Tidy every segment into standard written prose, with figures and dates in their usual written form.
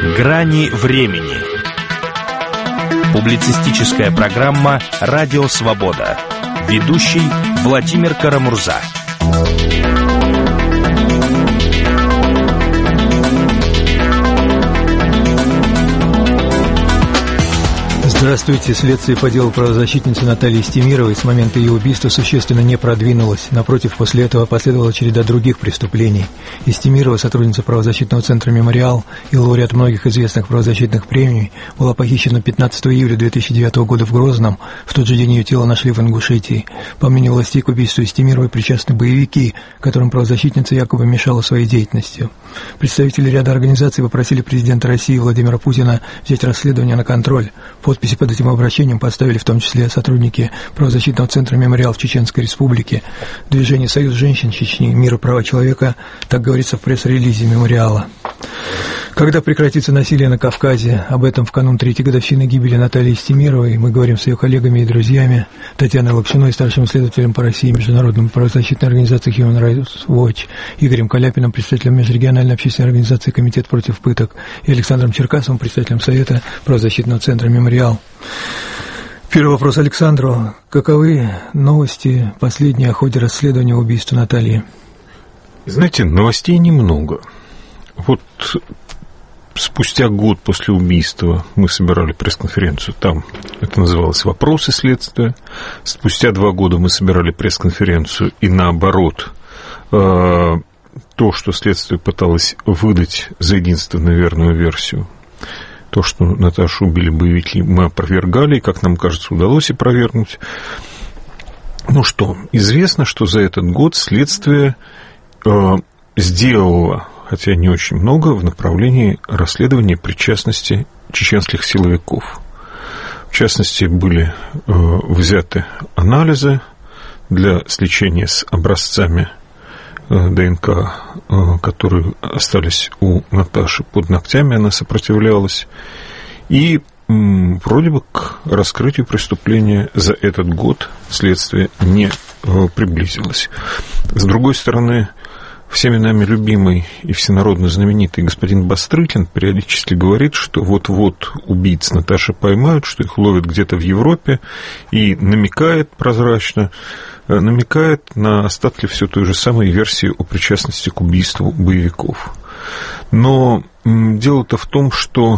Грани времени. Публицистическая программа «Радио Свобода». Ведущий Владимир Карамурза. Здравствуйте. Следствие по делу правозащитницы Натальи Стемировой с момента ее убийства существенно не продвинулось. Напротив, после этого последовала череда других преступлений. И Стемирова, сотрудница правозащитного центра «Мемориал» и лауреат многих известных правозащитных премий, была похищена 15 июля 2009 года в Грозном. В тот же день ее тело нашли в Ингушетии. По мнению властей, к убийству Стемировой причастны боевики, которым правозащитница якобы мешала своей деятельностью. Представители ряда организаций попросили президента России Владимира Путина взять расследование на контроль. Подписи под этим обращением поставили в том числе сотрудники правозащитного центра «Мемориал» в Чеченской Республике, движение «Союз женщин Чечни», «Мир и права человека», так говорится в пресс-релизе «Мемориала». Когда прекратится насилие на Кавказе? Об этом в канун 3-й годовщины гибели Натальи Стемировой мы говорим с ее коллегами и друзьями Татьяной Лапшиной, старшим исследователем по России Международной правозащитной организации Human Rights Watch, Игорем Каляпиным, представителем межрегиональной общественной организации «Комитет против пыток», и Александром Черкасовым, представителем Совета правозащитного центра «Мемориал». Первый вопрос Александру. Каковы новости последние о ходе расследования убийства Натальи? Знаете, новостей немного. Вот спустя год после убийства мы собирали пресс-конференцию, там это называлось «Вопросы следствия». Спустя 2 года мы собирали пресс-конференцию, и наоборот, то, что следствие пыталось выдать за единственную верную версию, то, что Наташу убили боевики, мы опровергали, и, как нам кажется, удалось опровергнуть. Ну что, известно, что за этот год следствие сделало, хотя не очень много, в направлении расследования причастности чеченских силовиков. В частности, были взяты анализы для сличения с образцами ДНК, которые остались у Наташи под ногтями, она сопротивлялась. И вроде бы к раскрытию преступления за этот год следствие не приблизилось. С другой стороны, всеми нами любимый и всенародно знаменитый господин Бастрыкин периодически говорит, что вот-вот убийц Наташи поймают, что их ловят где-то в Европе, и намекает прозрачно, намекает на остатки все той же самой версии о причастности к убийству боевиков. Но дело-то в том, что,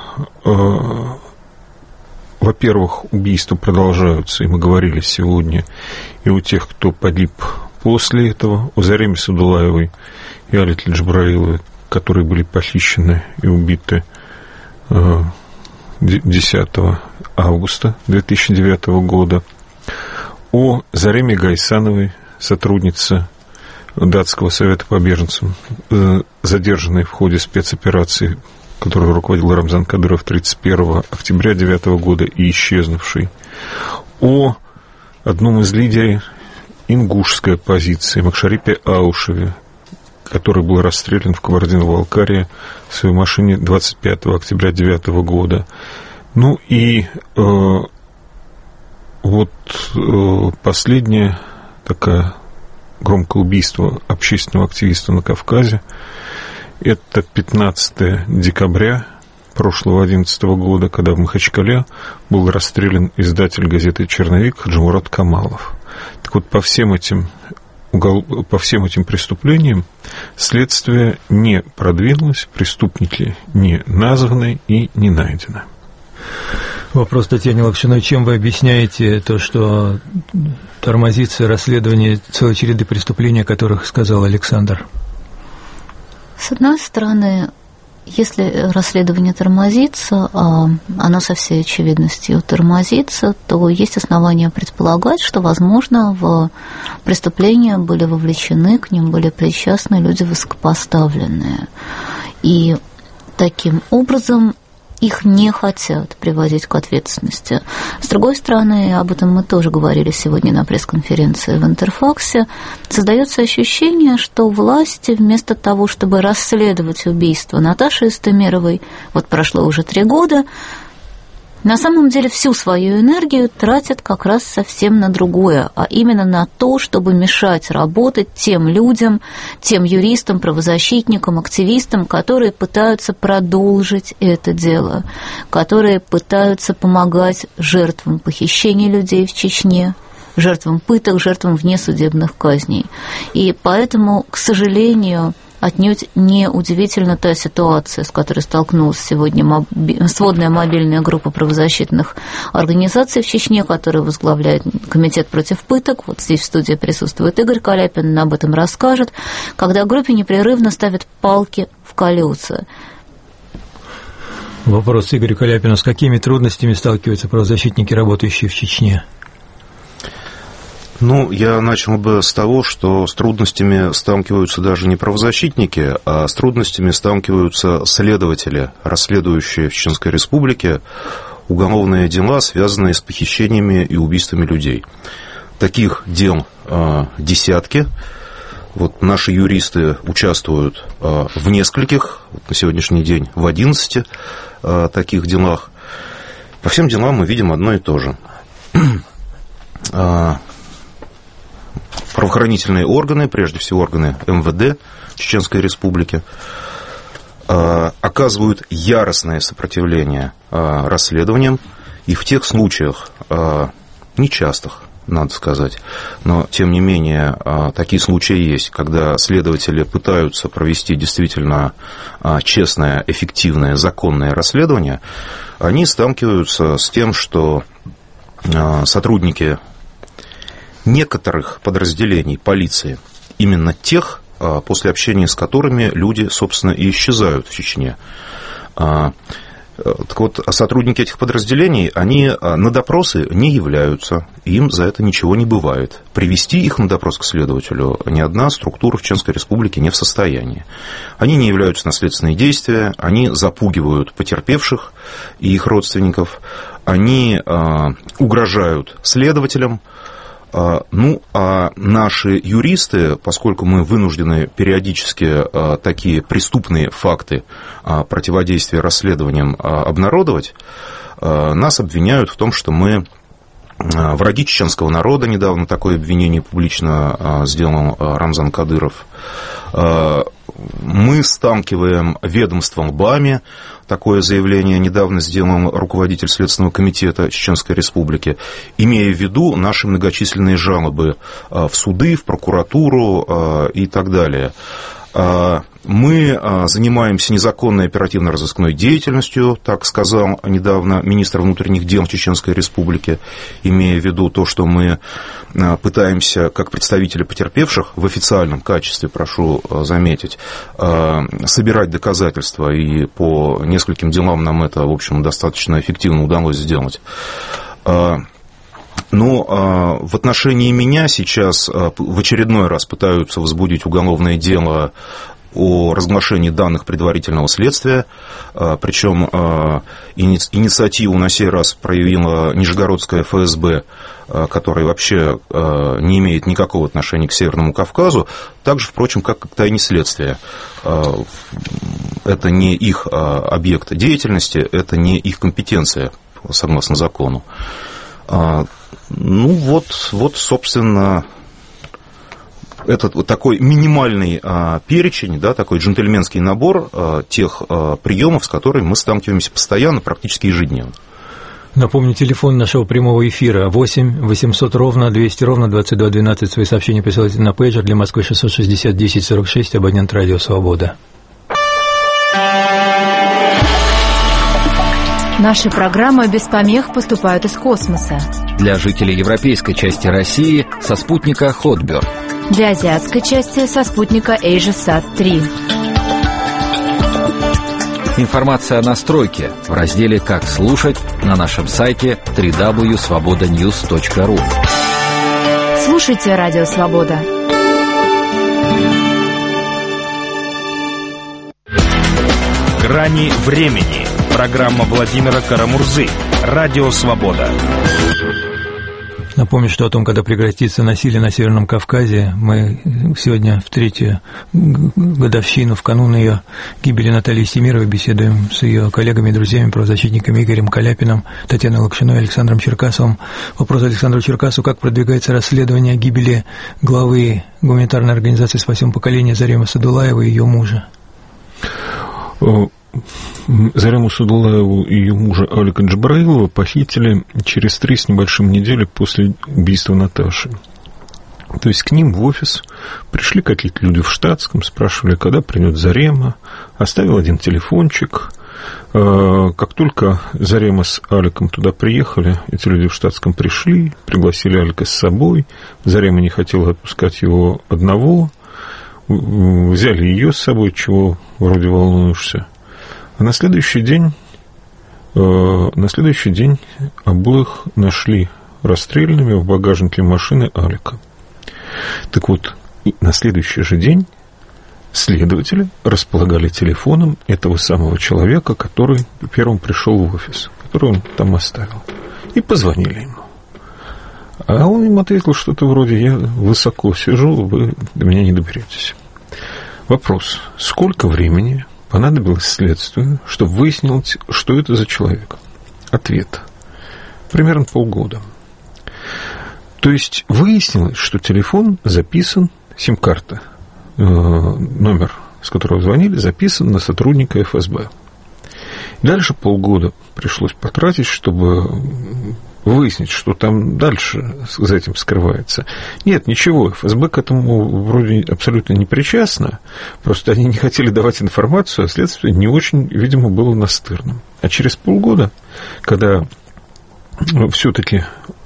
во-первых, убийства продолжаются, и мы говорили сегодня и у тех, кто погиб после этого, у Заремы Садулаевой и Алиты Джабраиловой, которые были похищены и убиты 10 августа 2009 года, о Зареме Гайсановой, сотруднице Датского совета по беженцам, задержанной в ходе спецоперации, которую руководил Рамзан Кадыров 31 октября 2009 года и исчезнувшей, о одном из лидеров ингушской оппозиции Макшарипе Аушеве, который был расстрелян в Кабардино-Балкарии в своей машине 25 октября 2009 года. Ну и последнее такое громкое убийство общественного активиста на Кавказе — это 15 декабря прошлого 2011 года, когда в Махачкале был расстрелян издатель газеты «Черновик» Хаджимурат Камалов. Так вот, по всем этим преступлениям следствие не продвинулось, преступники не названы и не найдены. Вопрос Татьяне Лапшиной. Чем вы объясняете то, что тормозится расследование целой череды преступлений, о которых сказал Александр? С одной стороны, если расследование тормозится, а оно со всей очевидностью тормозится, то есть основания предполагать, что, возможно, в преступления были вовлечены, к ним были причастны люди высокопоставленные. И таким образом их не хотят приводить к ответственности. С другой стороны, об этом мы тоже говорили сегодня на пресс-конференции в Интерфаксе, создается ощущение, что власти вместо того, чтобы расследовать убийство Наташи Стемировой, вот прошло уже 3 года, на самом деле всю свою энергию тратят как раз совсем на другое, а именно на то, чтобы мешать работать тем людям, тем юристам, правозащитникам, активистам, которые пытаются продолжить это дело, которые пытаются помогать жертвам похищения людей в Чечне, жертвам пыток, жертвам внесудебных казней. И поэтому, к сожалению, отнюдь не удивительна та ситуация, с которой столкнулась сегодня сводная мобильная группа правозащитных организаций в Чечне, которая возглавляет Комитет против пыток. Вот здесь в студии присутствует Игорь Каляпин, он об этом расскажет, когда группе непрерывно ставят палки в колеса. Вопрос Игорю Каляпину: с какими трудностями сталкиваются правозащитники, работающие в Чечне? Я начал бы с того, что с трудностями сталкиваются даже не правозащитники, а с трудностями сталкиваются следователи, расследующие в Чеченской Республике уголовные дела, связанные с похищениями и убийствами людей. Таких дел десятки. Вот наши юристы участвуют в нескольких, на сегодняшний день в 11 таких делах. По всем делам мы видим одно и то же. Правоохранительные органы, прежде всего органы МВД Чеченской Республики, оказывают яростное сопротивление расследованиям, и в тех случаях, нечастых, надо сказать, но тем не менее такие случаи есть, когда следователи пытаются провести действительно честное, эффективное, законное расследование, они сталкиваются с тем, что сотрудники некоторых подразделений полиции, именно тех, после общения с которыми люди, собственно, и исчезают в Чечне. Так вот, сотрудники этих подразделений, они на допросы не являются, им за это ничего не бывает. Привести их на допрос к следователю ни одна структура в Чеченской Республике не в состоянии. Они не являются на следственные действия, они запугивают потерпевших и их родственников, они угрожают следователям. А наши юристы, поскольку мы вынуждены периодически такие преступные факты противодействия расследованиям обнародовать, нас обвиняют в том, что мы враги чеченского народа. Недавно такое обвинение публично сделал Рамзан Кадыров. Мы сталкиваем ведомством БАМИ. Такое заявление недавно сделал руководитель Следственного комитета Чеченской Республики, имея в виду наши многочисленные жалобы в суды, в прокуратуру и так далее. Мы занимаемся незаконной оперативно-розыскной деятельностью, так сказал недавно министр внутренних дел Чеченской Республики, имея в виду то, что мы пытаемся, как представители потерпевших, в официальном качестве, прошу заметить, собирать доказательства, и по нескольким делам нам это, в общем, достаточно эффективно удалось сделать. Но в отношении меня сейчас в очередной раз пытаются возбудить уголовное дело о разглашении данных предварительного следствия, причем инициативу на сей раз проявила Нижегородская ФСБ, которая вообще не имеет никакого отношения к Северному Кавказу, так же, впрочем, как к тайне следствия. Это не их объект деятельности, это не их компетенция, согласно закону. Собственно, это вот такой минимальный перечень, да, такой джентльменский набор тех приемов, с которыми мы сталкиваемся постоянно, практически ежедневно. Напомню, телефон нашего прямого эфира 8 800 ровно 200 ровно 2212. Свои сообщения присылайте на пейджер для Москвы 660 10 46, абонент «Радио Свобода». Наши программы без помех поступают из космоса. Для жителей европейской части России со спутника Хотберг. Для азиатской части со спутника AsiaSat-3. Информация о настройке в разделе «Как слушать» на нашем сайте www.svobodanews.ru. Слушайте «Радио Свобода». «Грани времени». Программа Владимира Карамурзы. Радио Свобода. Напомню, что о том, когда прекратится насилие на Северном Кавказе, мы сегодня в 3-ю годовщину, в канун ее гибели Натальи Стемировой, беседуем с ее коллегами и друзьями, правозащитниками Игорем Каляпиным, Татьяной Локшиной и Александром Черкасовым. Вопрос Александру Черкасу: как продвигается расследование гибели главы гуманитарной организации «Спасем поколение» Заремы Садулаевой и ее мужа? Зарему Садулаеву и ее мужа Алика Джабраилова похитили через 3 с небольшим недели после убийства Наташи. То есть к ним в офис пришли какие-то люди в штатском, спрашивали, когда придет Зарема, оставил один телефончик. Как только Зарема с Аликом туда приехали, эти люди в штатском пришли, пригласили Алика с собой. Зарема не хотела отпускать его одного, взяли ее с собой, чего вроде волнуешься. А на следующий день обоих нашли расстрелянными в багажнике машины Алика. Так вот, на следующий же день следователи располагали телефоном этого самого человека, который первым пришел в офис, который он там оставил, и позвонили ему. А он им ответил что-то вроде: я высоко сижу, вы до меня не доберетесь. Вопрос: сколько времени понадобилось следствию, чтобы выяснилось, что это за человек? Ответ: примерно полгода. То есть выяснилось, что телефон записан, сим-карта, номер, с которого звонили, записан на сотрудника ФСБ. Дальше полгода пришлось потратить, чтобы выяснить, что там дальше за этим скрывается. Нет, ничего, ФСБ к этому вроде абсолютно не причастно, просто они не хотели давать информацию, а следствие не очень, видимо, было настырным. А через полгода, когда все-таки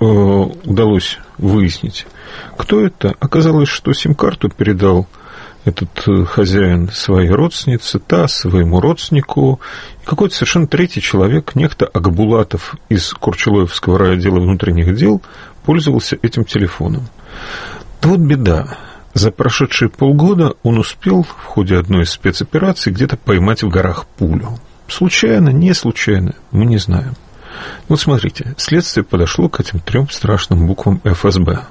удалось выяснить, кто это, оказалось, что сим-карту передал этот хозяин своей родственнице, та своему родственнику, и какой-то совершенно третий человек, некто Акбулатов из Курчелоевского райотдела внутренних дел, пользовался этим телефоном. Да вот беда. За прошедшие полгода он успел в ходе одной из спецопераций где-то поймать в горах пулю. Случайно, не случайно, мы не знаем. Вот смотрите, следствие подошло к этим 3 страшным буквам ФСБ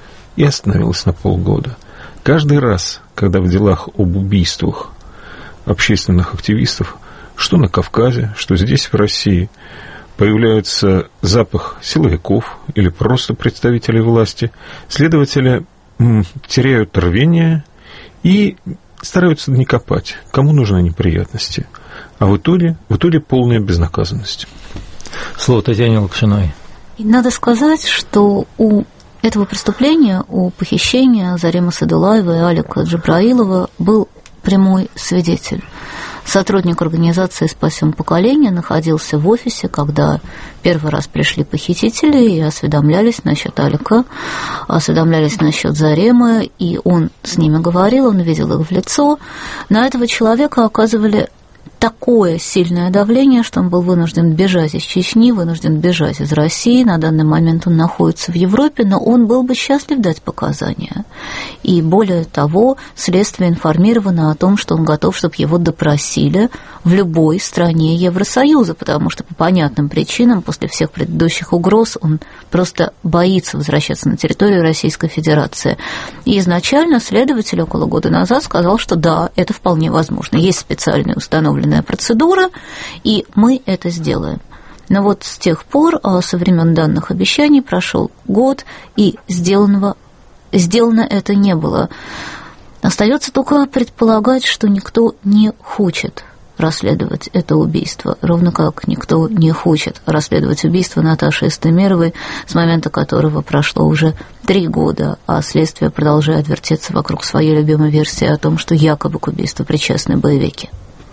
и остановилось на полгода. Каждый раз, когда в делах об убийствах общественных активистов, что на Кавказе, что здесь, в России, появляется запах силовиков или просто представителей власти, следователи теряют рвение и стараются не копать, кому нужны неприятности. А в итоге полная безнаказанность. Слово Татьяне Локшиной. Надо сказать, что у этого преступления, у похищения Заремы Садулаевой и Алика Джабраилова был прямой свидетель. Сотрудник организации «Спасем поколение» находился в офисе, когда первый раз пришли похитители и осведомлялись насчет Алика, осведомлялись насчет Заремы, и он с ними говорил, он видел их в лицо. На этого человека оказывали такое сильное давление, что он был вынужден бежать из Чечни, вынужден бежать из России. На данный момент он находится в Европе, но он был бы счастлив дать показания. И более того, следствие информировано о том, что он готов, чтобы его допросили в любой стране Евросоюза, потому что по понятным причинам после всех предыдущих угроз он просто боится возвращаться на территорию Российской Федерации. И изначально следователь около года назад сказал, что да, это вполне возможно. Есть специальные установленные процедура, и мы это сделаем. Но вот с тех пор, со времен данных обещаний, прошел год, и сделано это не было. Остается только предполагать, что никто не хочет расследовать это убийство, ровно как никто не хочет расследовать убийство Наташи Стемировой, с момента которого прошло уже 3 года, а следствие продолжает вертеться вокруг своей любимой версии о том, что якобы к убийству причастны боевики.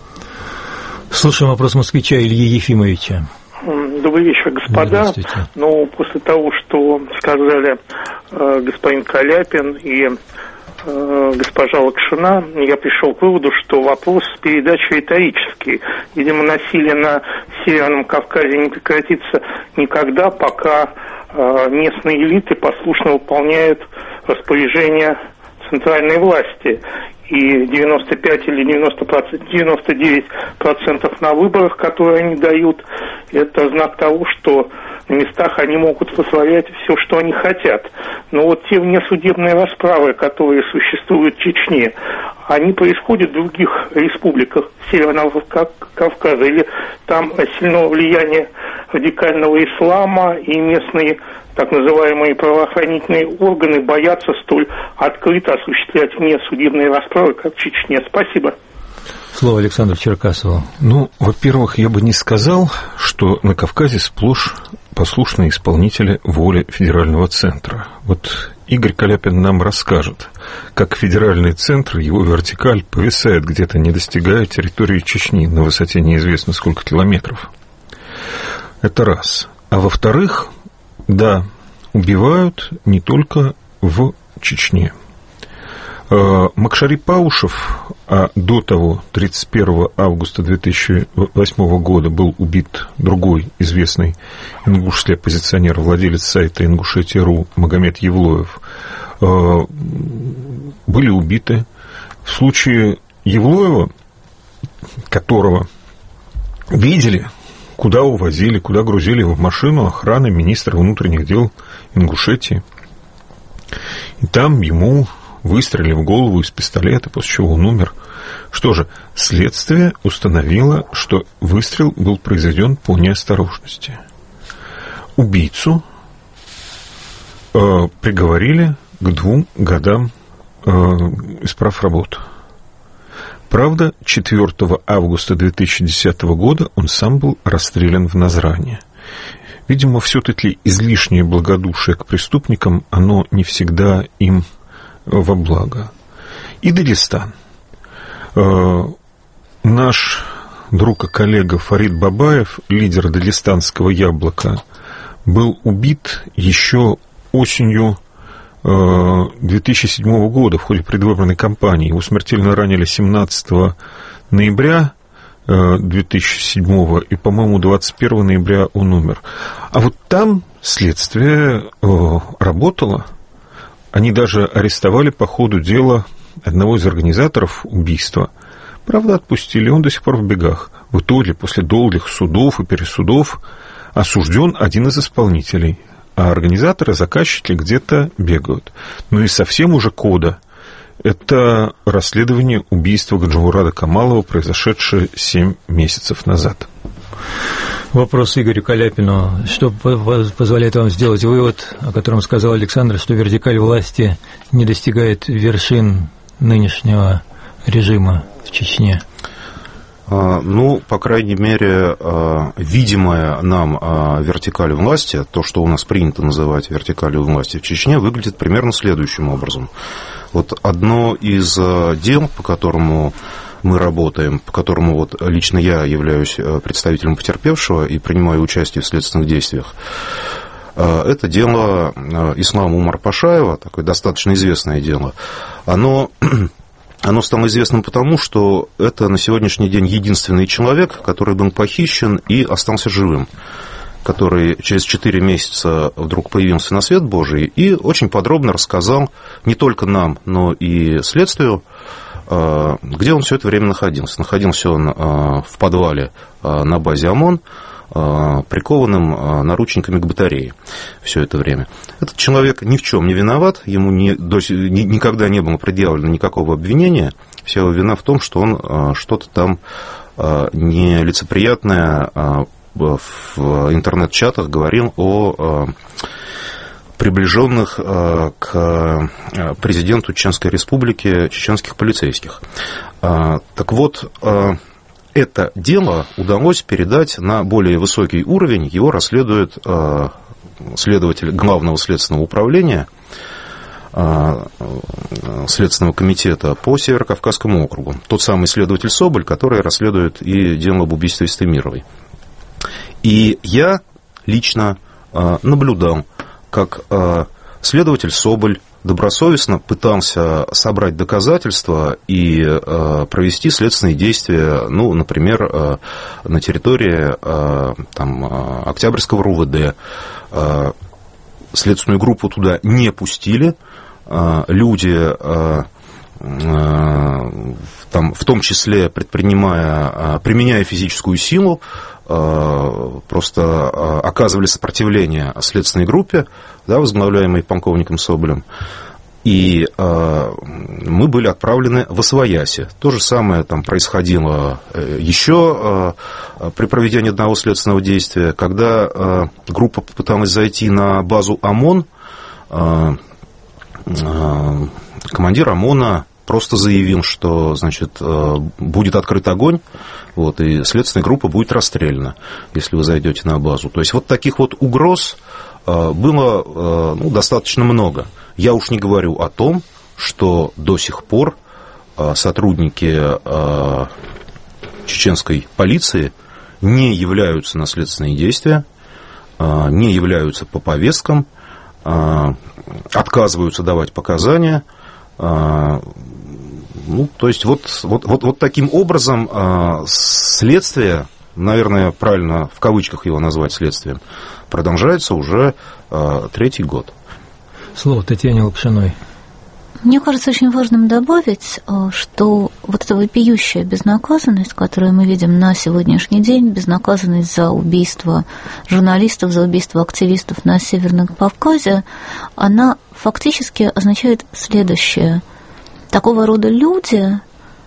Слушаем вопрос москвича Ильи Ефимовича. Добрый вечер, господа. Ну, после того, что сказали господин Каляпин и госпожа Локшина, я пришел к выводу, что вопрос передачи риторический. Видимо, насилие на Северном Кавказе не прекратится никогда, пока местные элиты послушно выполняют распоряжения центральной власти. И 95 или 99% на выборах, которые они дают, это знак того, что на местах они могут вытворять все, что они хотят. Но вот те внесудебные расправы, которые существуют в Чечне, они происходят в других республиках Северного Кавказа, или там сильного влияния радикального ислама, и местные так называемые правоохранительные органы боятся столь открыто осуществлять внесудебные расправы, как в Чечне. Спасибо. Слово Александру Черкасову. Ну, во-первых, я бы не сказал, что на Кавказе сплошь послушные исполнители воли федерального центра. Вот Игорь Каляпин нам расскажет, как федеральный центр, его вертикаль повисает где-то, не достигая территории Чечни на высоте неизвестно сколько километров. Это раз. А во-вторых, да, убивают не только в Чечне. Макшари Паушев, а до того, 31 августа 2008 года, был убит другой известный ингушский оппозиционер, владелец сайта Ингушетия.ру Магомед Евлоев, были убиты. В случае Евлоева, которого видели, куда увозили, куда грузили в машину охраны министра внутренних дел Ингушетии, и там ему выстрелили в голову из пистолета, после чего он умер. Что же, следствие установило, что выстрел был произведен по неосторожности. Убийцу приговорили к 2 годам исправработ. Правда, 4 августа 2010 года он сам был расстрелян в Назране. Видимо, все-таки излишнее благодушие к преступникам, оно не всегда им во благо. И Дагестан. Наш друг и коллега Фарид Бабаев, лидер дагестанского «Яблока», был убит еще осенью 2007 года в ходе предвыборной кампании. Его смертельно ранили 17 ноября 2007 и, по-моему, 21 ноября он умер. А вот там следствие работало. Они даже арестовали по ходу дела одного из организаторов убийства. Правда, отпустили, он до сих пор в бегах. В итоге, после долгих судов и пересудов, осужден один из исполнителей, а организаторы, заказчики где-то бегают. Ну и совсем уже кода. Это расследование убийства Гаджимурада Камалова, произошедшее 7 месяцев назад. Вопрос Игорю Каляпину. Что позволяет вам сделать вывод, о котором сказал Александр, что вертикаль власти не достигает вершин нынешнего режима в Чечне? Ну, по крайней мере, видимая нам вертикаль власти, то, что у нас принято называть вертикалью власти в Чечне, выглядит примерно следующим образом. Вот одно из дел, по которому мы работаем, по которому вот лично я являюсь представителем потерпевшего и принимаю участие в следственных действиях, это дело Ислама Умар-Пашаева, такое достаточно известное дело. Оно стало известным потому, что это на сегодняшний день единственный человек, который был похищен и остался живым, который через 4 месяца вдруг появился на свет Божий и очень подробно рассказал не только нам, но и следствию, где он все это время находился. Находился он в подвале на базе ОМОН, прикованным наручниками к батарее все это время. Этот человек ни в чем не виноват, ему никогда не было предъявлено никакого обвинения. Вся его вина в том, что он что-то там нелицеприятное в интернет-чатах говорил о приближенных к президенту Чеченской Республики чеченских полицейских. Так вот, это дело удалось передать на более высокий уровень. Его расследует следователь Главного следственного управления Следственного комитета по Северокавказскому округу. Тот самый следователь Соболь, который расследует и дело об убийстве Истемировой. И я лично наблюдал, как следователь Соболь добросовестно пытался собрать доказательства и провести следственные действия, ну, например, на территории там, Октябрьского РУВД. Следственную группу туда не пустили, люди там, в том числе применяя физическую силу, просто оказывали сопротивление следственной группе, да, возглавляемой полковником Соболем, и мы были отправлены в освояси. То же самое там происходило еще при проведении одного следственного действия, когда группа попыталась зайти на базу ОМОН, командир ОМОНа просто заявил, что, значит, будет открыт огонь, вот, и следственная группа будет расстреляна, если вы зайдете на базу. То есть вот таких вот угроз было достаточно много. Я уж не говорю о том, что до сих пор сотрудники чеченской полиции не являются на следственные действия, не являются по повесткам, отказываются давать показания. То есть вот таким образом следствие, наверное, правильно в кавычках его назвать следствием, продолжается уже 3-й год. Слово Татьяне Лапшиной. Мне кажется очень важным добавить, что вот эта вопиющая безнаказанность, которую мы видим на сегодняшний день, безнаказанность за убийство журналистов, за убийство активистов на Северном Кавказе, она фактически означает следующее. Такого рода люди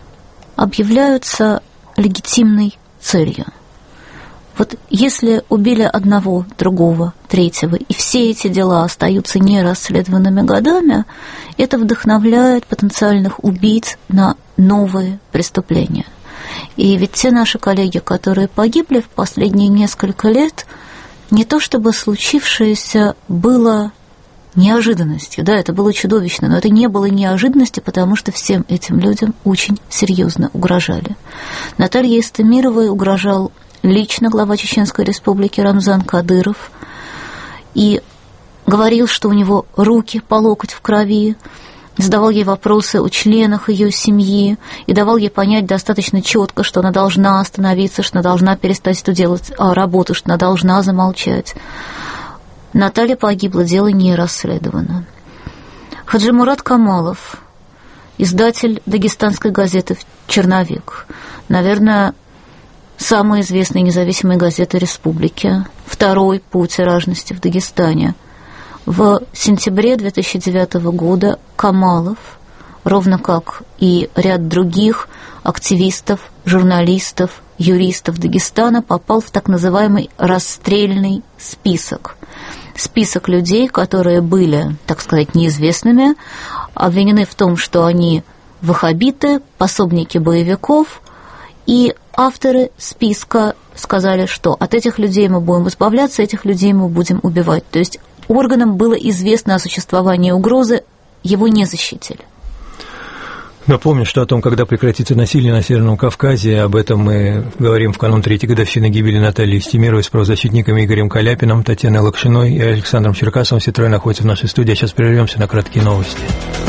объявляются легитимной целью. Вот если убили одного, другого, третьего, и все эти дела остаются нерасследованными годами, это вдохновляет потенциальных убийц на новые преступления. И ведь те наши коллеги, которые погибли в последние несколько лет, не то чтобы случившееся было неожиданностью, да, это было чудовищно, но это не было неожиданностью, потому что всем этим людям очень серьезно угрожали. Наталье Истемировой угрожал лично глава Чеченской Республики Рамзан Кадыров и говорил, что у него руки по локоть в крови, задавал ей вопросы о членах ее семьи и давал ей понять достаточно четко, что она должна остановиться, что она должна перестать эту делать работу, что она должна замолчать. Наталья погибла, дело не расследовано. Хаджимурат Камалов, издатель дагестанской газеты «Черновик», наверное, самой известной независимой газеты республики, второй по тиражности в Дагестане. В сентябре 2009 года Камалов, ровно как и ряд других активистов, журналистов, юристов Дагестана, попал в так называемый расстрельный список. Список людей, которые были, так сказать, неизвестными, обвинены в том, что они ваххабиты, пособники боевиков, и авторы списка сказали, что от этих людей мы будем избавляться, этих людей мы будем убивать. То есть органам было известно о существовании угрозы, его не защитили. Напомню, что о том, когда прекратится насилие на Северном Кавказе, об этом мы говорим в канун 3-й годовщины гибели Натальи Истемировой с правозащитниками Игорем Каляпиным, Татьяной Лапшиной и Александром Черкасовым. Все трое находятся в нашей студии. А сейчас прервемся на краткие новости.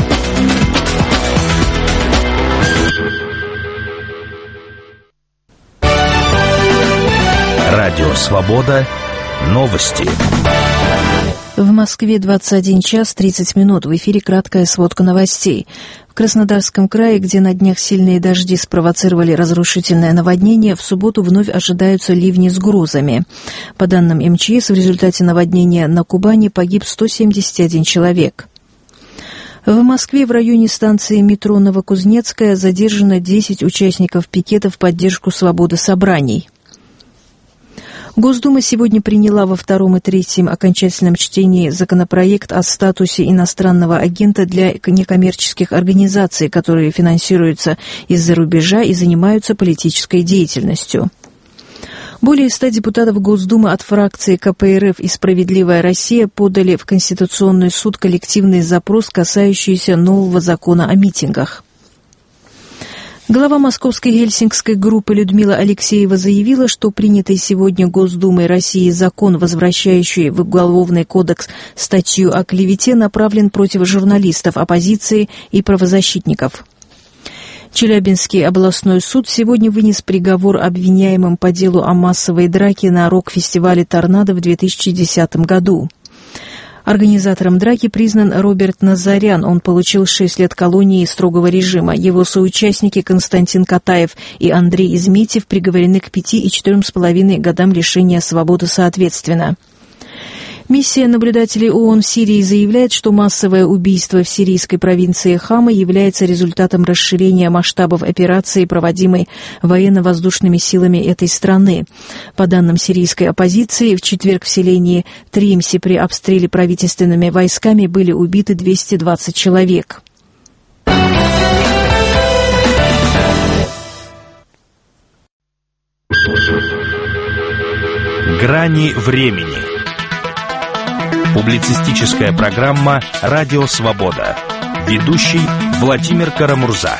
Радио «Свобода». Новости. В Москве 21 час 30 минут. В эфире краткая сводка новостей. В Краснодарском крае, где на днях сильные дожди спровоцировали разрушительное наводнение, в субботу вновь ожидаются ливни с грозами. По данным МЧС, в результате наводнения на Кубани погиб 171 человек. В Москве в районе станции метро Новокузнецкая задержано 10 участников пикета в поддержку свободы собраний. Госдума сегодня приняла во втором и третьем окончательном чтении законопроект о статусе иностранного агента для некоммерческих организаций, которые финансируются из-за рубежа и занимаются политической деятельностью. Более 100 депутатов Госдумы от фракции КПРФ и «Справедливая Россия» подали в Конституционный суд коллективный запрос, касающийся нового закона о митингах. Глава Московской Гельсингской группы Людмила Алексеева заявила, что принятый сегодня Госдумой России закон, возвращающий в Уголовный кодекс статью о клевете, направлен против журналистов, оппозиции и правозащитников. Челябинский областной суд сегодня вынес приговор обвиняемым по делу о массовой драке на рок-фестивале «Торнадо» в 2010 году. Организатором драки признан Роберт Назарян. Он получил 6 лет колонии строгого режима. Его соучастники Константин Катаев и Андрей Изметьев приговорены к 5 и 4,5 годам лишения свободы соответственно. Миссия наблюдателей ООН в Сирии заявляет, что массовое убийство в сирийской провинции Хама является результатом расширения масштабов операции, проводимой военно-воздушными силами этой страны. По данным сирийской оппозиции, в четверг в селении Тримси при обстреле правительственными войсками были убиты 220 человек. Грани времени. Публицистическая программа «Радио Свобода». Ведущий Владимир Карамурза.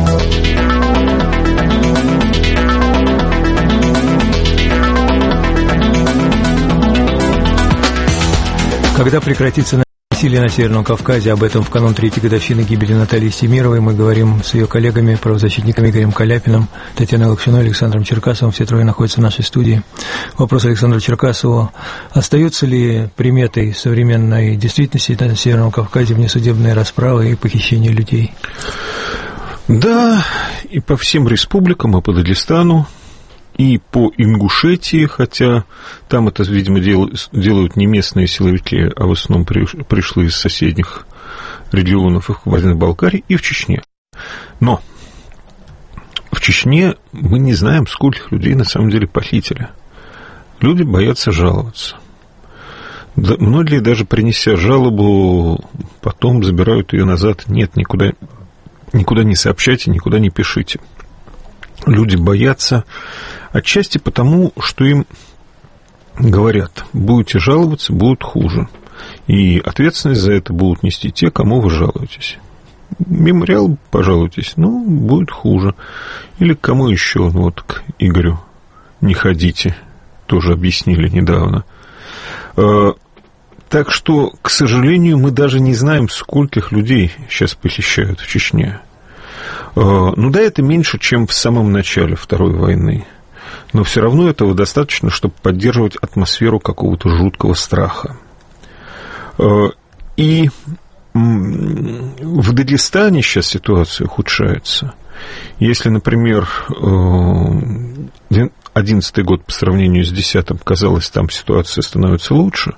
Когда прекратится насилие на Северном Кавказе, об этом в канун 3-й годовщины гибели Натальи Стемировой мы говорим с ее коллегами, правозащитниками Игорем Каляпиным, Татьяной Локшиной, Александром Черкасовым. Все трое находятся в нашей студии. Вопрос Александру Черкасову. Остаются ли приметой современной действительности на Северном Кавказе внесудебные расправы и похищение людей? Да, и по всем республикам, и по Дагестану, и по Ингушетии, хотя там это, видимо, делают не местные силовики, а в основном пришлые из соседних регионов Кабардино-Балкарии, и в Чечне. Но в Чечне мы не знаем, скольких людей на самом деле похитили. Люди боятся жаловаться. Да, многие, даже принеся жалобу, потом забирают ее назад. Нет, никуда не сообщайте, никуда не пишите. Люди боятся отчасти потому, что им говорят: будете жаловаться, будет хуже. И ответственность за это будут нести те, кому вы жалуетесь. Мемориал пожалуйтесь, будет хуже. Или к кому еще, вот к Игорю не ходите, тоже объяснили недавно. Так что, к сожалению, мы даже не знаем, скольких людей сейчас похищают в Чечне. Да, это меньше, чем в самом начале Второй войны. Но все равно этого достаточно, чтобы поддерживать атмосферу какого-то жуткого страха. И в Дагестане сейчас ситуация ухудшается. Если, например, 2011 год по сравнению с 2010, казалось, там ситуация становится лучше,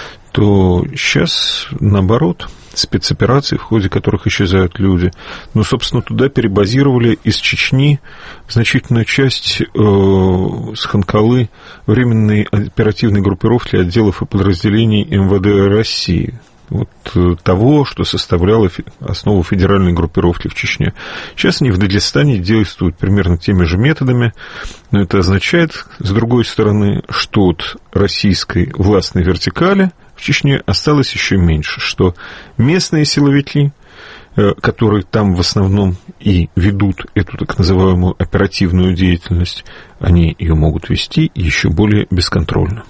то сейчас, наоборот, спецоперации, в ходе которых исчезают люди. Собственно, туда перебазировали из Чечни значительную часть с Ханкалы временной оперативной группировки отделов и подразделений МВД России. Вот того, что составляло основу федеральной группировки в Чечне. Сейчас они в Дагестане действуют примерно теми же методами, но это означает, с другой стороны, что от российской властной вертикали в Чечне осталось еще меньше, что местные силовики, которые там в основном и ведут эту так называемую оперативную деятельность, они ее могут вести еще более бесконтрольно.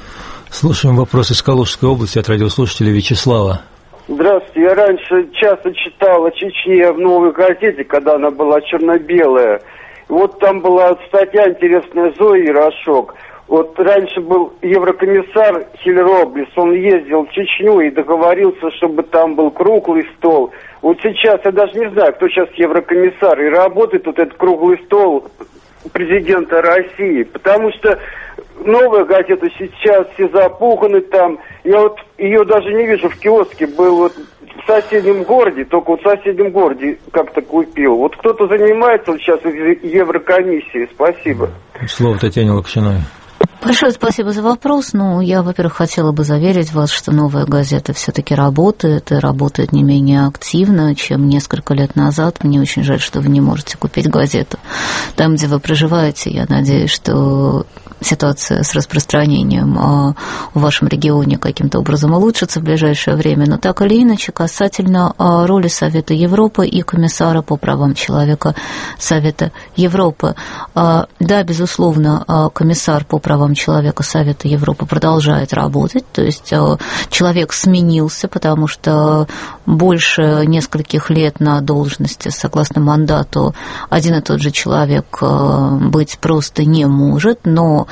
Слушаем вопрос из Калужской области от радиослушателя Вячеслава. Здравствуйте. Я раньше часто читал о Чечне в «Новой газете», когда она была черно-белая. Вот там была статья интересная Зои Ярошок. Вот раньше был еврокомиссар Хильроблис, он ездил в Чечню и договорился, чтобы там был круглый стол. Вот сейчас, я даже не знаю, кто сейчас еврокомиссар, и работает вот этот круглый стол президента России, потому что «Новая газета» сейчас все запуганы там. Я вот ее даже не вижу в киоске, был вот в соседнем городе, только вот в соседнем городе как-то купил. Вот кто-то занимается вот сейчас в Еврокомиссии. Спасибо. Слово Татьяне Локшиной. Большое спасибо за вопрос. Я, во-первых, хотела бы заверить вас, что «Новая газета» все-таки работает, и работает не менее активно, чем несколько лет назад. Мне очень жаль, что вы не можете купить газету там, где вы проживаете. Я надеюсь, что ситуация с распространением в вашем регионе каким-то образом улучшится в ближайшее время. Но так или иначе, касательно роли Совета Европы и комиссара по правам человека Совета Европы. Да, безусловно, комиссар по правам человека Совета Европы продолжает работать, то есть человек сменился, потому что больше нескольких лет на должности, согласно мандату, один и тот же человек быть просто не может, но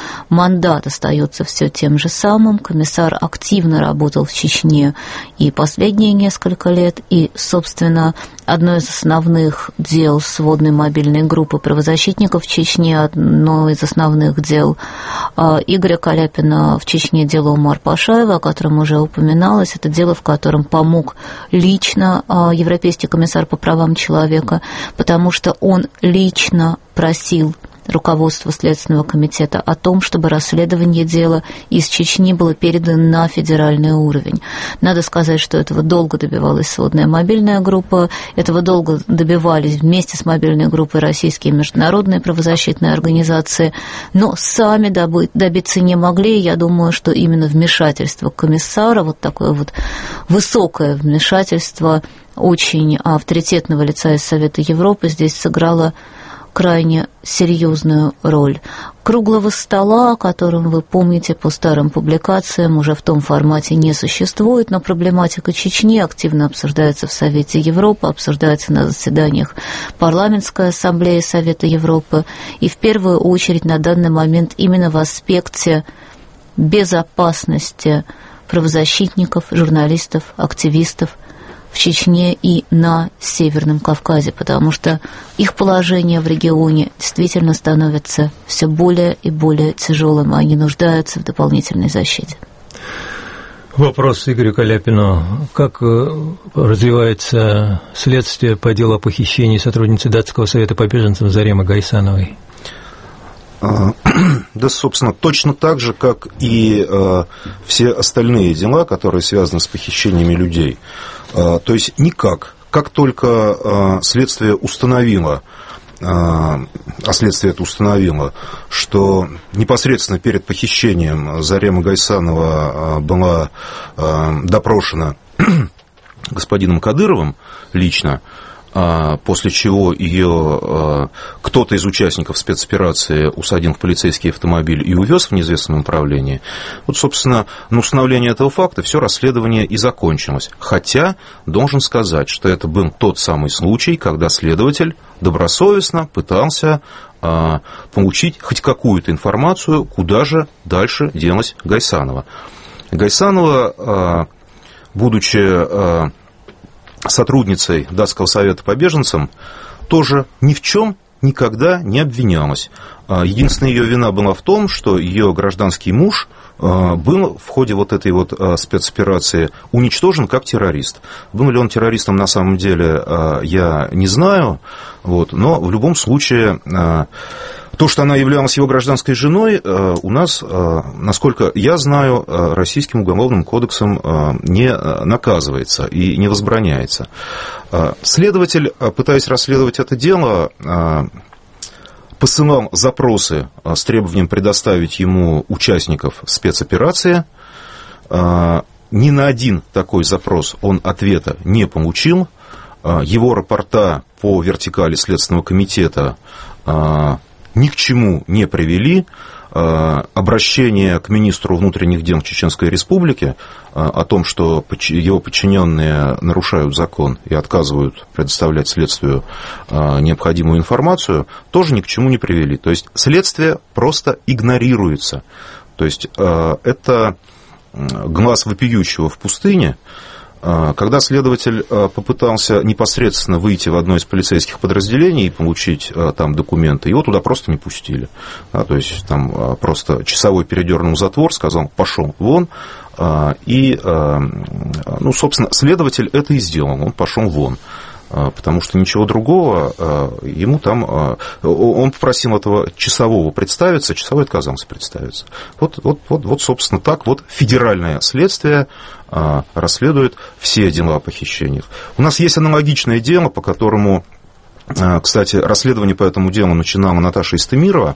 мандат остается все тем же самым. Комиссар активно работал в Чечне и последние несколько лет, и, собственно, одно из основных дел сводной мобильной группы правозащитников в Чечне, одно из основных дел Игоря Каляпина в Чечне, дело Умар Пашаева, о котором уже упоминалось, это дело, в котором помог лично Европейский комиссар по правам человека, потому что он лично просил руководство Следственного комитета о том, чтобы расследование дела из Чечни было передано на федеральный уровень. Надо сказать, что этого долго добивалась сводная мобильная группа, этого долго добивались вместе с мобильной группой российские международные правозащитные организации, но сами добиться не могли. Я думаю, что именно вмешательство комиссара, вот такое вот высокое вмешательство очень авторитетного лица из Совета Европы здесь сыграло крайне серьезную роль. Круглого стола, о котором вы помните по старым публикациям, уже в том формате не существует, но проблематика Чечни активно обсуждается в Совете Европы, обсуждается на заседаниях Парламентской ассамблеи Совета Европы, и в первую очередь на данный момент именно в аспекте безопасности правозащитников, журналистов, активистов в Чечне и на Северном Кавказе, потому что их положение в регионе действительно становится все более и более тяжелым, и они нуждаются в дополнительной защите. Вопрос Игорю Каляпину. Как развивается следствие по делу о похищении сотрудницы Датского совета по беженцам Заремы Гайсановой? Да, собственно, точно так же, как и все остальные дела, которые связаны с похищениями людей. То есть никак. Как только следствие установило, следствие это установило, что непосредственно перед похищением Зарема Гайсанова была допрошена господином Кадыровым лично, после чего ее кто-то из участников спецоперации усадил в полицейский автомобиль и увез в неизвестном направлении. Вот, собственно, на установление этого факта все расследование и закончилось. Хотя, должен сказать, что это был тот самый случай, когда следователь добросовестно пытался получить хоть какую-то информацию, куда же дальше делась Гайсанова. Гайсанова, будучи сотрудницей Датского совета по беженцам, тоже ни в чем никогда не обвинялась. Единственная ее вина была в том, что ее гражданский муж был в ходе вот этой вот спецоперации уничтожен как террорист. Был ли он террористом на самом деле, я не знаю, вот, но в любом случае то, что она являлась его гражданской женой, у нас, насколько я знаю, Российским уголовным кодексом не наказывается и не возбраняется. Следователь, пытаясь расследовать это дело, посылал запросы с требованием предоставить ему участников спецоперации. Ни на один такой запрос он ответа не получил. Его рапорта по вертикали Следственного комитета ни к чему не привели. Обращение к министру внутренних дел Чеченской Республики о том, что его подчиненные нарушают закон и отказывают предоставлять следствию необходимую информацию, тоже ни к чему не привели. То есть следствие просто игнорируется. То есть это глаз вопиющего в пустыне. Когда следователь попытался непосредственно выйти в одно из полицейских подразделений и получить там документы, его туда просто не пустили. То есть там просто часовой передернул затвор, сказал: пошел вон. И, ну, собственно, следователь это и сделал, он пошел вон. Потому что ничего другого ему там... Он попросил этого часового представиться, часовой отказался представиться. Вот, собственно, так вот федеральное следствие расследует все дела о похищениях. У нас есть аналогичное дело, по которому, кстати, расследование по этому делу начинала Наташа Истемирова.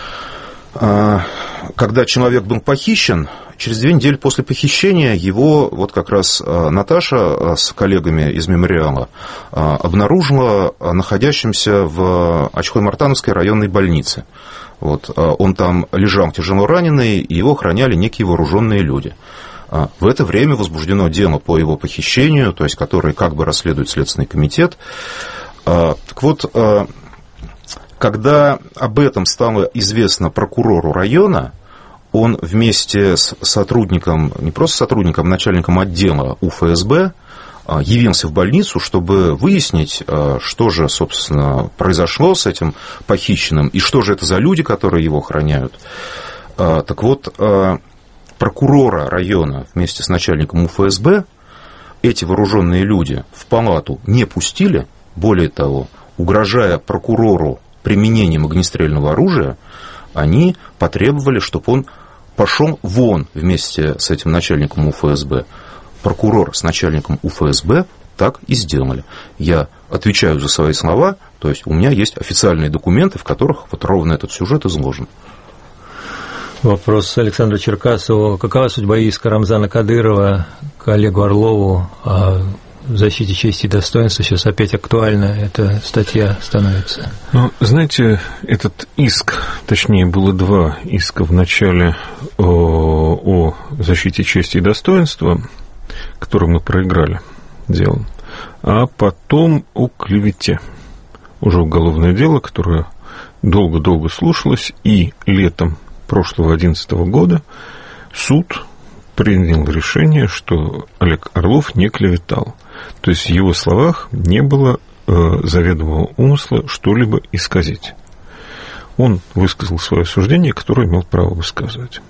Когда человек был похищен, через 2 недели после похищения его вот как раз Наташа с коллегами из мемориала обнаружила находящимся в Очхой-Мартановской районной больнице. Вот, он там лежал тяжело раненый, и его охраняли некие вооруженные люди. В это время возбуждено дело по его похищению, то есть которое как бы расследует Следственный комитет. Так вот, Когда об этом стало известно прокурору района, он вместе с сотрудником, не просто сотрудником, а начальником отдела УФСБ явился в больницу, чтобы выяснить, что же, собственно, произошло с этим похищенным, и что же это за люди, которые его охраняют. Так вот, прокурора района вместе с начальником УФСБ эти вооруженные люди в палату не пустили, более того, угрожая прокурору применением огнестрельного оружия, они потребовали, чтобы он пошел вон вместе с этим начальником УФСБ. Прокурор с начальником УФСБ так и сделали. Я отвечаю за свои слова, то есть у меня есть официальные документы, в которых вот ровно этот сюжет изложен. Вопрос Александра Черкасова. Какова судьба иска Рамзана Кадырова к Олегу Орлову о защите чести и достоинства? Сейчас опять актуальна эта статья становится. Ну, знаете, этот иск, точнее, было два иска в начале о защите чести и достоинства, которые мы проиграли делом, а потом о клевете. Уже уголовное дело, которое долго-долго слушалось, и летом прошлого 2011 года суд принял решение, что Олег Орлов не клеветал. То есть в его словах не было заведомого умысла что-либо исказить. Он высказал свое суждение, которое имел право высказывать.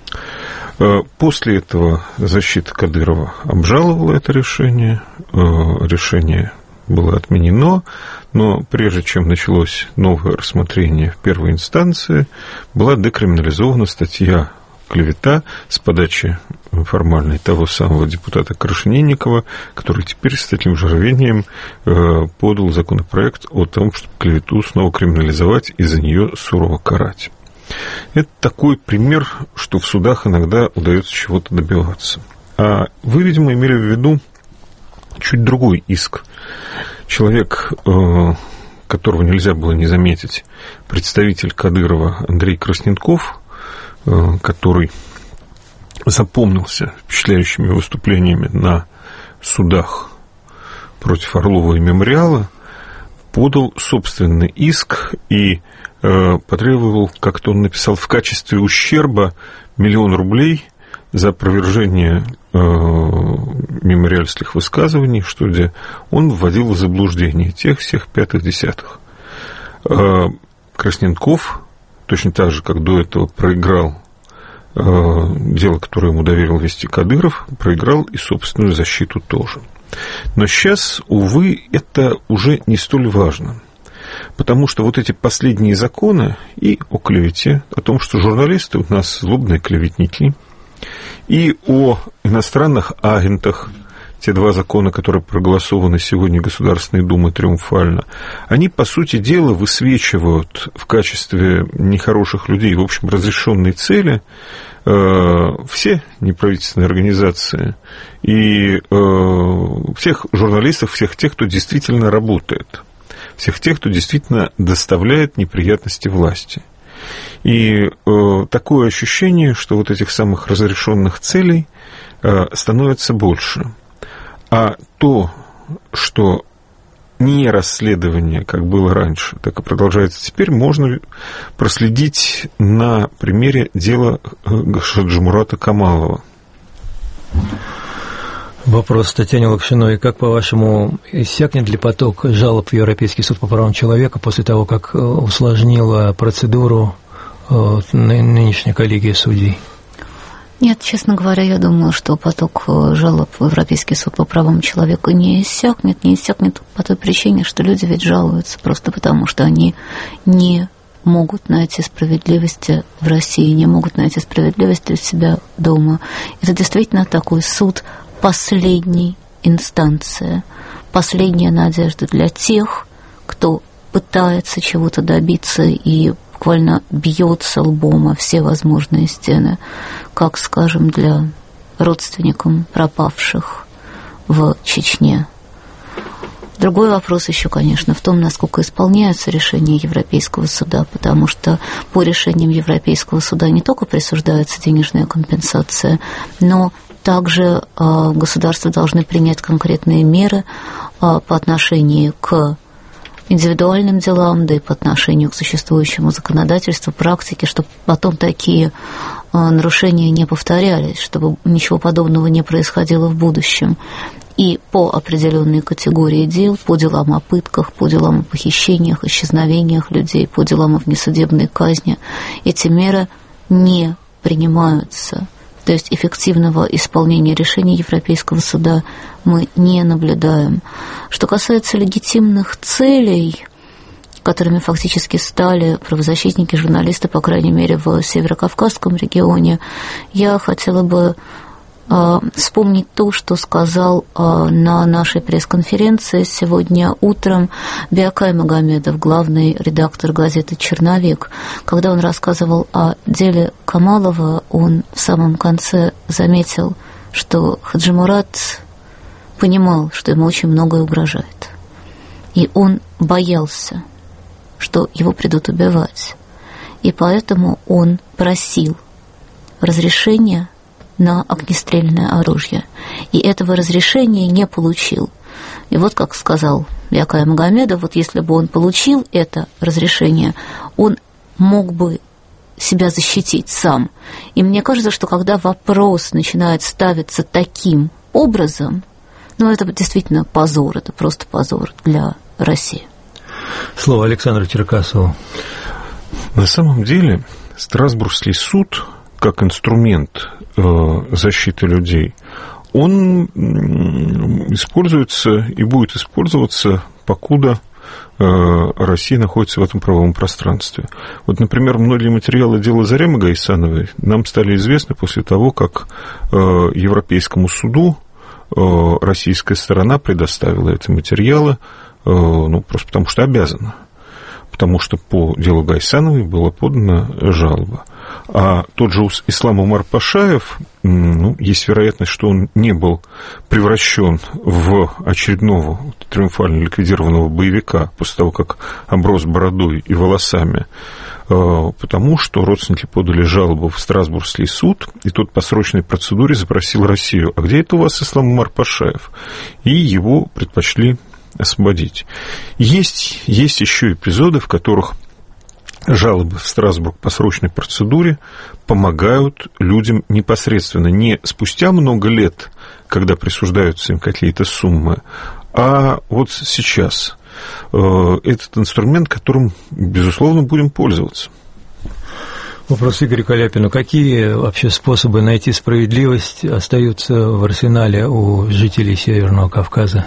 После этого защита Кадырова обжаловала это решение. Решение было отменено, но прежде чем началось новое рассмотрение в первой инстанции, была декриминализована статья клевета с подачи формальной того самого депутата Крашенинникова, который теперь с таким же рвением подал законопроект о том, чтобы клевету снова криминализовать и за нее сурово карать. Это такой пример, что в судах иногда удается чего-то добиваться. А вы, видимо, имели в виду чуть другой иск. Человек, которого нельзя было не заметить, представитель Кадырова Андрей Красненков, который запомнился впечатляющими выступлениями на судах против Орлова и Мемориала, подал собственный иск и потребовал, как-то он написал, в качестве ущерба 1 000 000 рублей за опровержение мемориальских высказываний, что где он вводил в заблуждение тех, всех, пятых, десятых. Красненков, точно так же, как до этого проиграл дело, которое ему доверил вести Кадыров, проиграл и собственную защиту тоже. Но сейчас, увы, это уже не столь важно. Потому что вот эти последние законы и о клевете, о том, что журналисты у нас злобные клеветники, и о иностранных агентах, те два закона, которые проголосованы сегодня Государственной Думой триумфально, они, по сути дела, высвечивают в качестве нехороших людей, в общем, разрешенные цели все неправительственные организации и всех журналистов, всех тех, кто действительно работает, всех тех, кто действительно доставляет неприятности власти. И такое ощущение, что вот этих самых разрешенных целей становится больше. А то, что не расследование, как было раньше, так и продолжается теперь, можно проследить на примере дела Хаджимурата Камалова. Вопрос Татьяне Лапшиной. Как, по-вашему, иссякнет ли поток жалоб в Европейский суд по правам человека после того, как усложнила процедуру нынешняя коллегия судей? Нет, честно говоря, я думаю, что поток жалоб в Европейский суд по правам человека не иссякнет по той причине, что люди ведь жалуются просто потому, что они не могут найти справедливости в России, не могут найти справедливости у себя дома. Это действительно такой суд последней инстанции, последняя надежда для тех, кто пытается чего-то добиться и буквально бьется лбом о все возможные стены, как, скажем, для родственников пропавших в Чечне. Другой вопрос еще, конечно, в том, насколько исполняются решения Европейского суда, потому что по решениям Европейского суда не только присуждается денежная компенсация, но также государства должны принять конкретные меры по отношению к индивидуальным делам, да и по отношению к существующему законодательству, практике, чтобы потом такие нарушения не повторялись, чтобы ничего подобного не происходило в будущем. И по определенной категории дел, по делам о пытках, по делам о похищениях, исчезновениях людей, по делам о внесудебной казни, эти меры не принимаются. То есть эффективного исполнения решений Европейского суда мы не наблюдаем. Что касается легитимных целей, которыми фактически стали правозащитники, журналисты, по крайней мере, в Северокавказском регионе, я хотела бы вспомнить то, что сказал на нашей пресс-конференции сегодня утром Биакай Магомедов, главный редактор газеты «Черновик». Когда он рассказывал о деле Камалова, он в самом конце заметил, что Хаджимурат понимал, что ему очень многое угрожает. И он боялся, что его придут убивать. И поэтому он просил разрешения на огнестрельное оружие. И этого разрешения не получил. И вот как сказал Биакай Магомедов, вот если бы он получил это разрешение, он мог бы себя защитить сам. И мне кажется, что когда вопрос начинает ставиться таким образом, это действительно позор, это просто позор для России. Слово Александру Черкасову. На самом деле Страсбургский суд как инструмент защиты людей, он используется и будет использоваться, покуда Россия находится в этом правовом пространстве. Вот, например, многие материалы дела Заремы Гайсановой нам стали известны после того, как Европейскому суду российская сторона предоставила эти материалы, просто потому что обязана. Потому что по делу Гайсановой была подана жалоба. А тот же Ислам Умар Пашаев, есть вероятность, что он не был превращен в очередного триумфально ликвидированного боевика после того, как оброс бородой и волосами, потому что родственники подали жалобу в Страсбургский суд, и тот по срочной процедуре запросил Россию: а где это у вас Ислам Умар Пашаев? И его предпочли освободить. Есть еще эпизоды, в которых жалобы в Страсбург по срочной процедуре помогают людям непосредственно, не спустя много лет, когда присуждаются им какие-то суммы, а вот сейчас. Этот инструмент, которым, безусловно, будем пользоваться. Вопрос Игорю Каляпину. Какие вообще способы найти справедливость остаются в арсенале у жителей Северного Кавказа?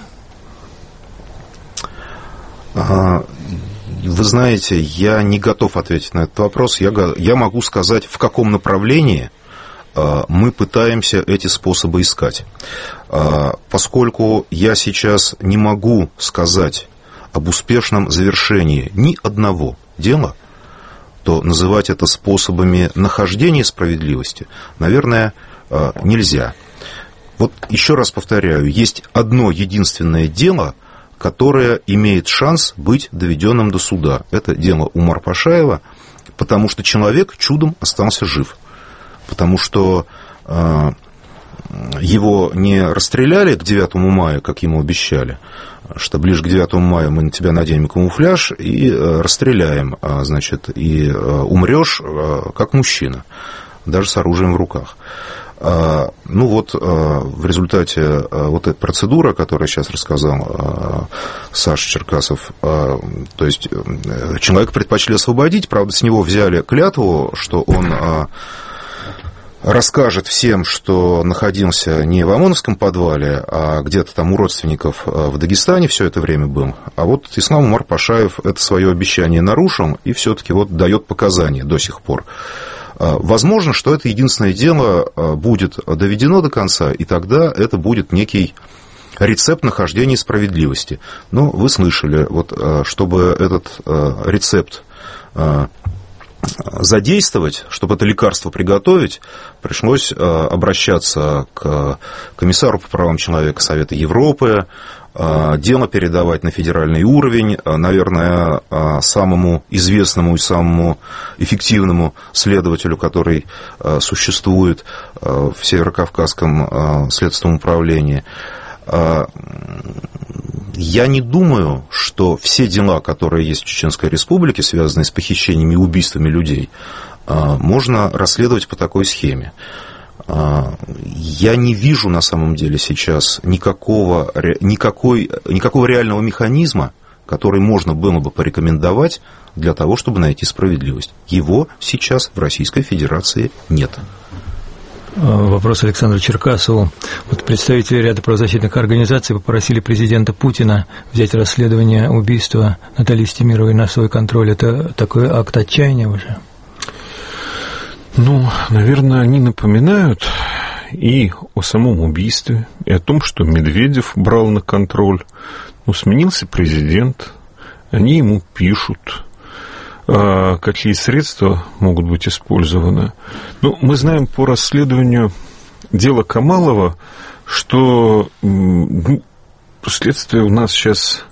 Вы знаете, я не готов ответить на этот вопрос. Я могу сказать, в каком направлении мы пытаемся эти способы искать. Поскольку я сейчас не могу сказать об успешном завершении ни одного дела, то называть это способами нахождения справедливости, наверное, нельзя. Вот еще раз повторяю, есть одно единственное дело, которое имеет шанс быть доведенным до суда. Это дело Умар Пашаева, потому что человек чудом остался жив. Потому что его не расстреляли к 9 мая, как ему обещали, что ближе к 9 мая мы на тебя наденем камуфляж и расстреляем, и умрешь как мужчина, даже с оружием в руках. В результате вот этой процедуры, о которой сейчас рассказал Саша Черкасов, то есть человека предпочли освободить, правда, с него взяли клятву, что он расскажет всем, что находился не в ОМОНовском подвале, а где-то там у родственников в Дагестане все это время был. А вот Ислам Умар Пашаев это свое обещание нарушил и все-таки вот дает показания до сих пор. Возможно, что это единственное дело будет доведено до конца, и тогда это будет некий рецепт нахождения справедливости. Но вы слышали, вот, чтобы этот рецепт задействовать, чтобы это лекарство приготовить, пришлось обращаться к комиссару по правам человека Совета Европы, дело передавать на федеральный уровень, наверное, самому известному и самому эффективному следователю, который существует в Северокавказском следственном управлении. Я не думаю, что все дела, которые есть в Чеченской Республике, связанные с похищениями и убийствами людей, можно расследовать по такой схеме. Я не вижу на самом деле сейчас никакого реального механизма, который можно было бы порекомендовать для того, чтобы найти справедливость. Его сейчас в Российской Федерации нет. Вопрос Александру Черкасову. Вот представители ряда правозащитных организаций попросили президента Путина взять расследование убийства Натальи Стемировой на свой контроль. Это такой акт отчаяния уже? Ну, наверное, они напоминают и о самом убийстве, и о том, что Медведев брал на контроль. Ну, сменился президент, они ему пишут, какие средства могут быть использованы. Ну, мы знаем по расследованию дела Камалова, что следствие у нас сейчас,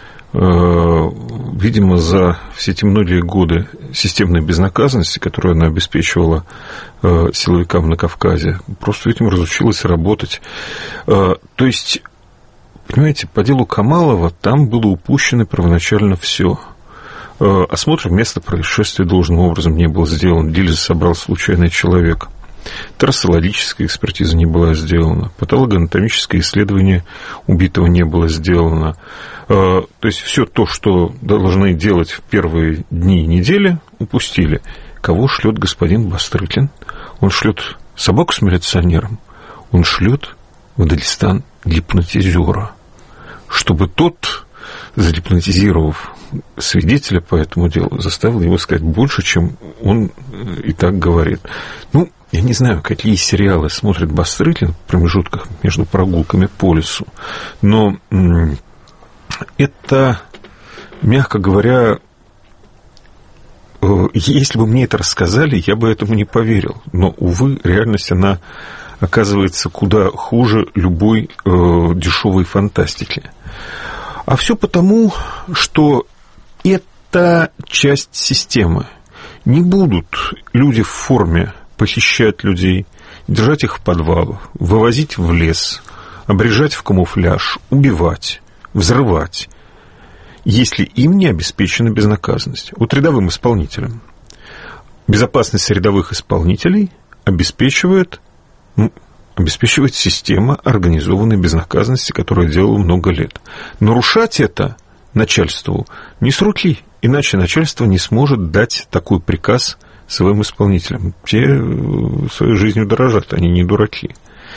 видимо, за все эти многие годы системной безнаказанности, которую она обеспечивала силовикам на Кавказе, просто, видимо, разучилась работать. То есть, понимаете, по делу Камалова там было упущено первоначально все. Осмотр места происшествия должным образом не был сделан, гильзы собрал случайный человек. Трассологическая экспертиза не была сделана, патологоанатомическое исследование убитого не было сделано. То есть все то, что должны делать в первые дни и недели, упустили. Кого шлет господин Бастрыкин? Он шлет собаку с милиционером, он шлет в Дагестан гипнотизера, чтобы тот, загипнотизировав свидетеля по этому делу, заставил его сказать больше, чем он и так говорит. Ну, я не знаю, какие сериалы смотрит Бастрыкин в промежутках между прогулками по лесу, но это, мягко говоря, если бы мне это рассказали, я бы этому не поверил. Но, увы, реальность, она оказывается куда хуже любой дешевой фантастики. А все потому, что это часть системы. Не будут люди в форме похищать людей, держать их в подвалах, вывозить в лес, обрежать в камуфляж, убивать, взрывать, если им не обеспечена безнаказанность. Вот рядовым исполнителям. Безопасность рядовых исполнителей обеспечивает система организованной безнаказанности, которая делала много лет. Нарушать это начальству не с руки, иначе начальство не сможет дать такой приказ своим исполнителям. Те своей жизнью дорожат, они не дураки.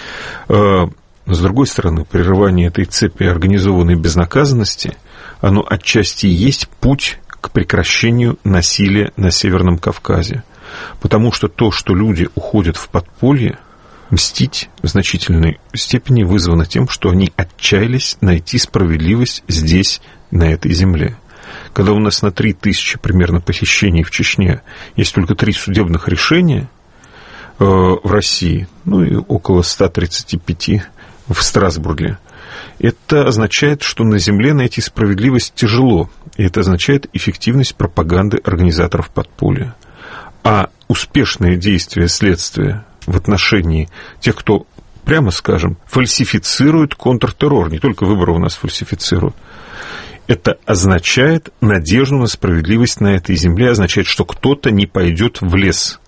С другой стороны, прерывание этой цепи организованной безнаказанности, оно отчасти и есть путь к прекращению насилия на Северном Кавказе. Потому что то, что люди уходят в подполье, мстить в значительной степени вызвано тем, что они отчаялись найти справедливость здесь, на этой земле. Когда у нас на 3000 примерно похищений в Чечне есть только 3 судебных решения в России, ну и около 135 в Страсбурге, это означает, что на земле найти справедливость тяжело, и это означает эффективность пропаганды организаторов подполья. А успешные действия следствия в отношении тех, кто, прямо скажем, фальсифицирует контртеррор, не только выборы у нас фальсифицируют, это означает надежду на справедливость на этой земле, означает, что кто-то не пойдет в лес.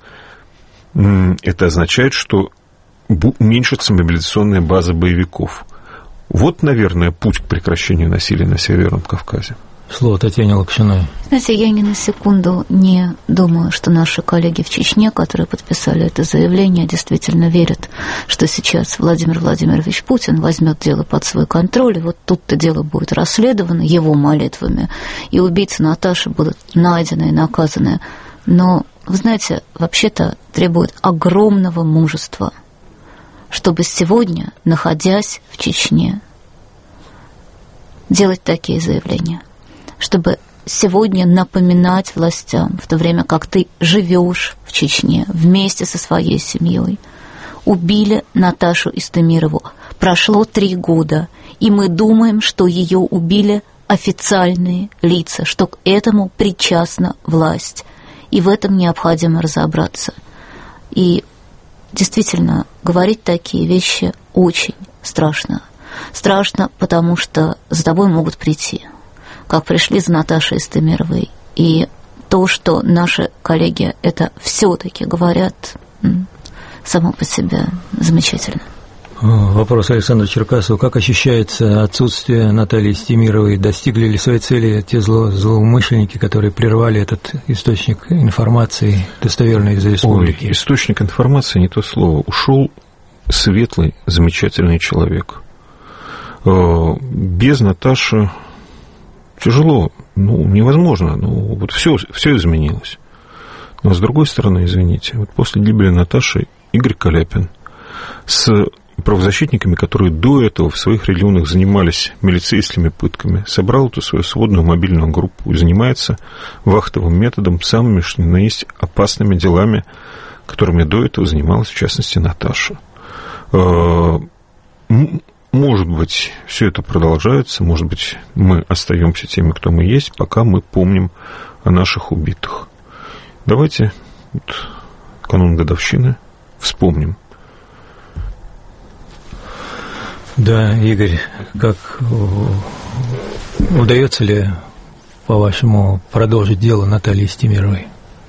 Это означает, что уменьшится мобилизационная база боевиков. Вот, наверное, путь к прекращению насилия на Северном Кавказе. Слово Татьяне Лапшиной. Знаете, я ни на секунду не думаю, что наши коллеги в Чечне, которые подписали это заявление, действительно верят, что сейчас Владимир Владимирович Путин возьмет дело под свой контроль, и вот тут-то дело будет расследовано его молитвами, и убийцы Наташи будут найдены и наказаны. Но, вы знаете, вообще-то требует огромного мужества, чтобы сегодня, находясь в Чечне, делать такие заявления, чтобы сегодня напоминать властям, в то время как ты живешь в Чечне вместе со своей семьей. Убили Наташу Истемирову. Прошло 3 года, и мы думаем, что ее убили официальные лица, что к этому причастна власть. И в этом необходимо разобраться. И действительно, говорить такие вещи очень страшно. Страшно, потому что за тобой могут прийти, как пришли за Наташей Истемировой. И то, что наши коллеги это все-таки говорят, само по себе замечательно. Вопрос Александру Черкасову. Как ощущается отсутствие Натальи Истемировой? Достигли ли своей цели те злоумышленники, которые прервали этот источник информации, достоверный из республики? Ой, источник информации не то слово. Ушел светлый, замечательный человек. Без Наташи тяжело, невозможно. Вот все изменилось. Но, с другой стороны, извините, вот после гибели Наташи Игорь Каляпин с правозащитниками, которые до этого в своих регионах занимались милицейскими пытками, собрал эту свою сводную мобильную группу и занимается вахтовым методом, самыми, что ни на есть, опасными делами, которыми до этого занималась, в частности, Наташа. Может быть, все это продолжается, может быть, мы остаемся теми, кто мы есть, пока мы помним о наших убитых. Давайте канун годовщины вспомним. Да, Игорь, как удается ли, по-вашему, продолжить дело Натальи Истемировой?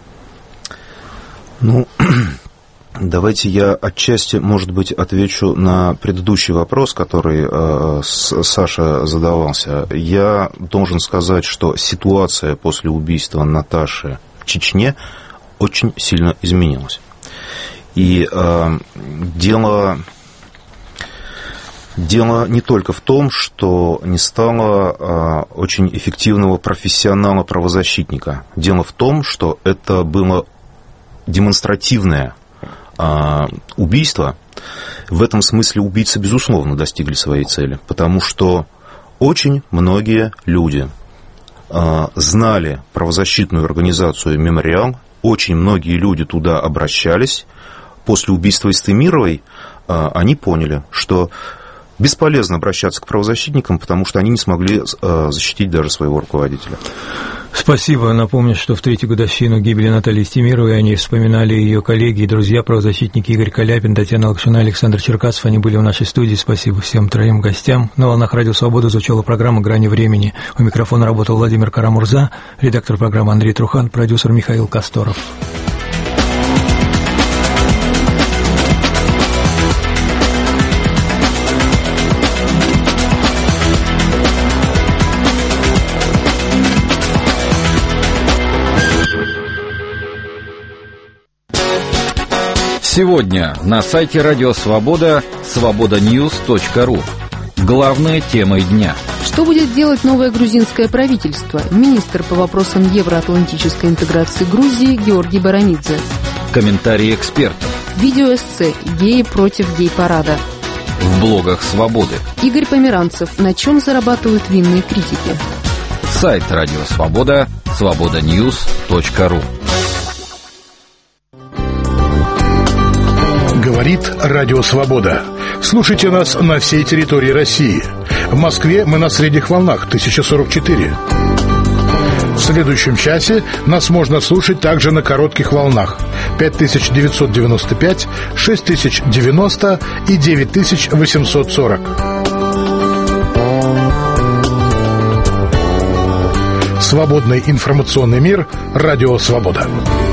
Давайте я отчасти, может быть, отвечу на предыдущий вопрос, который Саша задавался. Я должен сказать, что ситуация после убийства Наташи в Чечне очень сильно изменилась. И дело не только в том, что не стало очень эффективного профессионала-правозащитника. Дело в том, что это было демонстративное убийство. В этом смысле убийцы, безусловно, достигли своей цели, потому что очень многие люди знали правозащитную организацию «Мемориал», очень многие люди туда обращались. После убийства Истемировой они поняли, что бесполезно обращаться к правозащитникам, потому что они не смогли защитить даже своего руководителя. Спасибо. Напомню, что в третью годовщину гибели Натальи Истемировой они вспоминали ее коллеги и друзья, правозащитники Игорь Каляпин, Татьяна Лакшина, Александр Черкасов. Они были в нашей студии. Спасибо всем троим гостям. На волнах Радио Свобода звучала программа «Грани времени». У микрофона работал Владимир Карамурза, редактор программы Андрей Трухан, продюсер Михаил Косторов. Сегодня на сайте Радио Свобода свободаньюз.ру. Главная тема дня. Что будет делать новое грузинское правительство? Министр по вопросам евроатлантической интеграции Грузии Георгий Барамидзе. Комментарии экспертов. Видеоэссе «Геи против гей-парада». В блогах Свободы. Игорь Померанцев. На чем зарабатывают винные критики? Сайт Радио Свобода свободаньюз.ру. Говорит Радио Свобода. Слушайте нас на всей территории России. В Москве мы на средних волнах 1044. В следующем часе нас можно слушать также на коротких волнах 5995, 6090 и 9840. Свободный информационный мир. Радио Свобода.